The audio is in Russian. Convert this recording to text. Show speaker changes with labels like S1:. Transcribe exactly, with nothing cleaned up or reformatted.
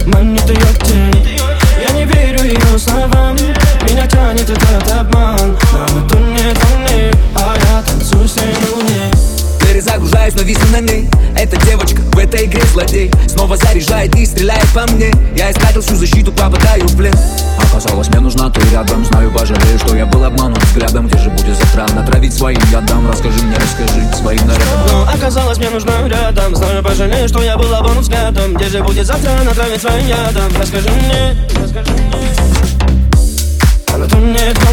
S1: манит ее тень. Я не верю ее словам, меня тянет этот обман. Но это не не, а я танцую с ней на луне.
S2: Перезагружаюсь, но висну на ней. Эта девочка в этой игре злодей. Снова заряжает и стреляет по мне. Я истратил всю защиту, попадаю в плен.
S3: Оказалось, мне нужна ты рядом. Знаю, пожалею, что я был обманут взглядом. Где же будет завтра натравить своим ядом? Расскажи мне, расскажи своим нарядом.
S1: Но оказалось, мне нужна рядом. Знаю, пожалею, что я был обманут взглядом. Где же будет завтра натравить своим ядом? Расскажи мне, расскажи мне. А на то нет.